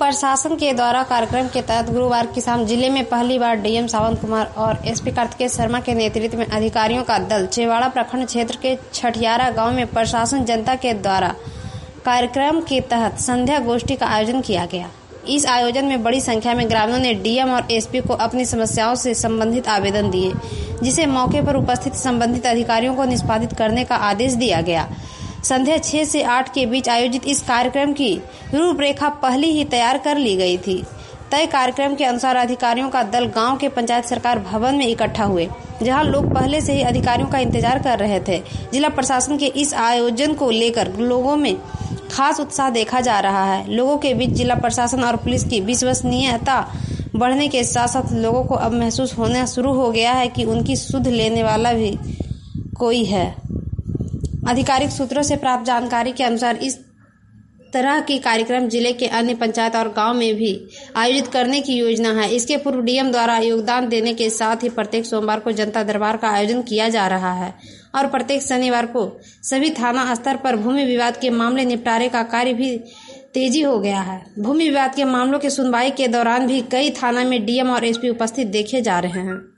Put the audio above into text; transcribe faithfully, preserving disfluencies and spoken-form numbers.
प्रशासन के द्वारा कार्यक्रम के तहत गुरुवार की शाम जिले में पहली बार डीएम सावंत कुमार और एसपी कार्तिकेय शर्मा के नेतृत्व में अधिकारियों का दल चेवाड़ा प्रखंड क्षेत्र के छठियारा गांव में प्रशासन जनता के द्वारा कार्यक्रम के तहत संध्या गोष्ठी का आयोजन किया गया। इस आयोजन में बड़ी संख्या में ग्रामीणों ने डीएम और एसपी को अपनी समस्याओं से संबंधित आवेदन दिए, जिसे मौके पर उपस्थित संबंधित अधिकारियों को निष्पादित करने का आदेश दिया गया। संध्या छह से आठ के बीच आयोजित इस कार्यक्रम की रूपरेखा पहले ही तैयार कर ली गई थी। तय कार्यक्रम के अनुसार अधिकारियों का दल गांव के पंचायत सरकार भवन में इकट्ठा हुए, जहां लोग पहले से ही अधिकारियों का इंतजार कर रहे थे। जिला प्रशासन के इस आयोजन को लेकर लोगों में खास उत्साह देखा जा रहा है। लोगों के बीच जिला प्रशासन और पुलिस की विश्वसनीयता बढ़ने के साथ साथ लोगों को अब महसूस होना शुरू हो गया है कि उनकी सुध लेने वाला भी कोई है। आधिकारिक सूत्रों से प्राप्त जानकारी के अनुसार इस तरह की कार्यक्रम जिले के अन्य पंचायत और गांव में भी आयोजित करने की योजना है। इसके पूर्व डीएम द्वारा योगदान देने के साथ ही प्रत्येक सोमवार को जनता दरबार का आयोजन किया जा रहा है और प्रत्येक शनिवार को सभी थाना स्तर पर भूमि विवाद के मामले निपटारे का कार्य भी तेजी हो गया है। भूमि विवाद के मामलों की सुनवाई के दौरान भी कई थाना में डीएम और एसपी उपस्थित देखे जा रहे हैं।